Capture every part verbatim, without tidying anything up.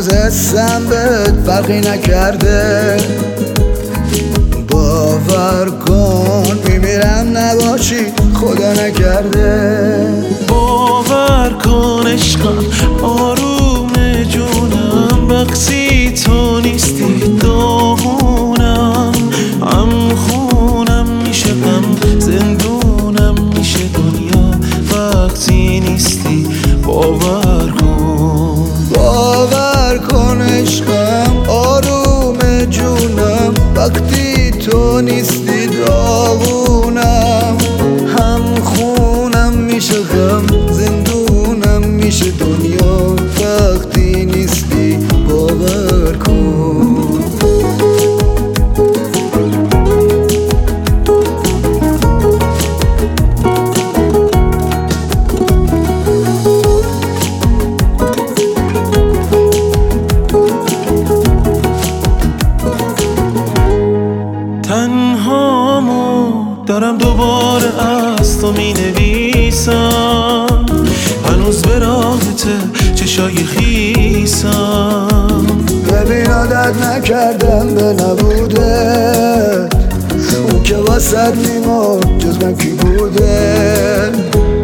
هنوز حسم بهت فرقی نکرده. باور کن میمیرم نباشی خدا نکرده. باور کن عشقم آروم جونم، وقتی تو نیستی داغونم. هم خونم میشه غم، زندونم میشه دنیا وقتی نیستی. باور کن باور کن عشقم آروم جونم، وقتی تو نیستی داغونم. هم خونم میشه غم، زندونم میشه دنیا وقتی نیستی. باور کن تنهامو دارم دوباره از تو می نویسم، هنوز به راحته چشای خیسم. ببین عادت نکردم به نبوده، اون که واسد میمون جز من کی بوده.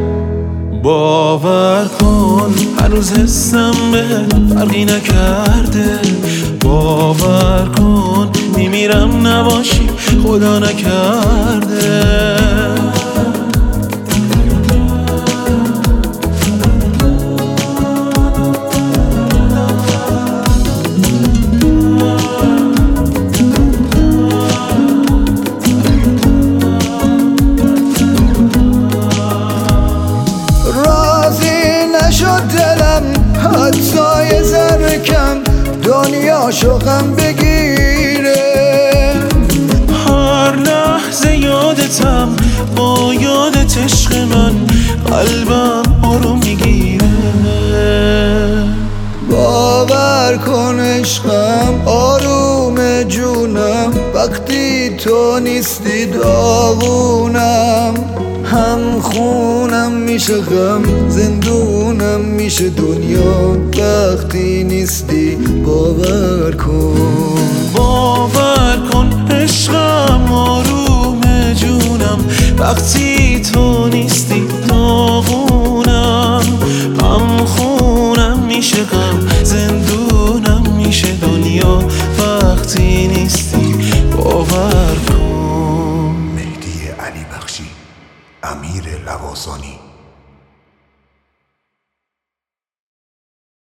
باور کن هنوز حسم به فرقی نکرده. باور کن میمیرم نباشی خدا نکرده. نشد دلم حتی یه ذره کم دنیا شوقم بگیره. هر لحظه یادتم، با یادت عشق من قلبم آروم میگیره. باور کن عشقم آروم جونم، وقتی تو نیستی داغونم. هم خونم میشه غم، زندونم میشه دنیا وقتی نیستی. باور کن باور کن عشقم آروم جونم، وقتی تو نیستی داغونم. هم خونم میشه غم، زندونم میشه دنیا وقتی نیستی. باور کن. مهدی علی بخشی، امیر لواسانی.